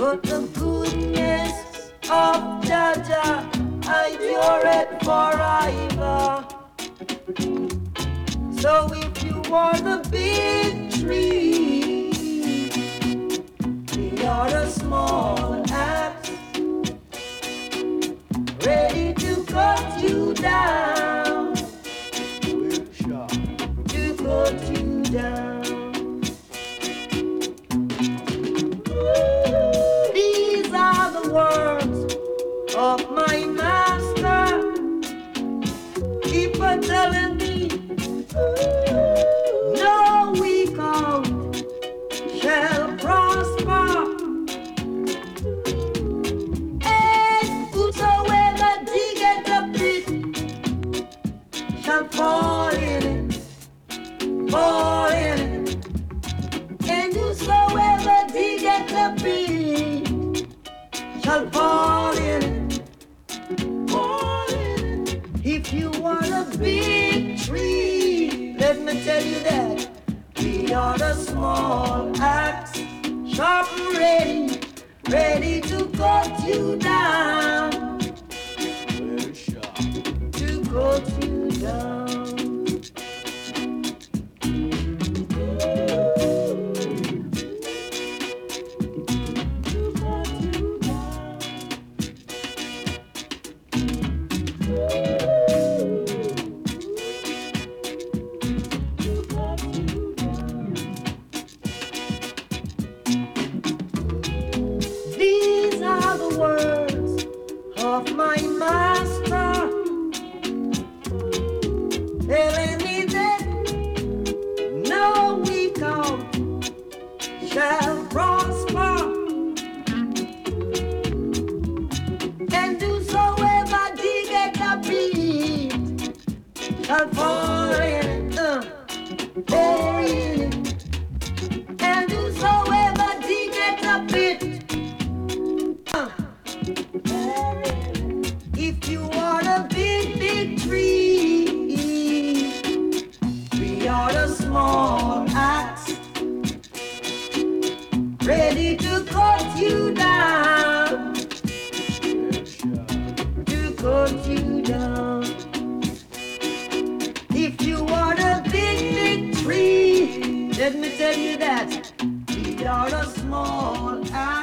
but the goodness of Jaja endureth forever. So if you are the big tree, we are the small axe, ready to cut you down, to cut you down. These are the words of my master. Keep on telling me, no weak out shall prosper. And whosoever diggeth a pit shall fall in it, fall in it. And whosoever diggeth a pit shall fall in it, fall in it. If you want a big tree, let me tell you that we are the small axe, sharp and ready, ready to cut you down, to cut you down. These are the words of my master, telling me that no weak out shall prosper, and whosoever diggeth a pit shall fall in it, fall in it. And whosoever diggeth a pit, if you are a big, big tree, we are the small axe, ready to cut you down, to cut you down. If you are a big, big tree, let me tell you that we are the small axe.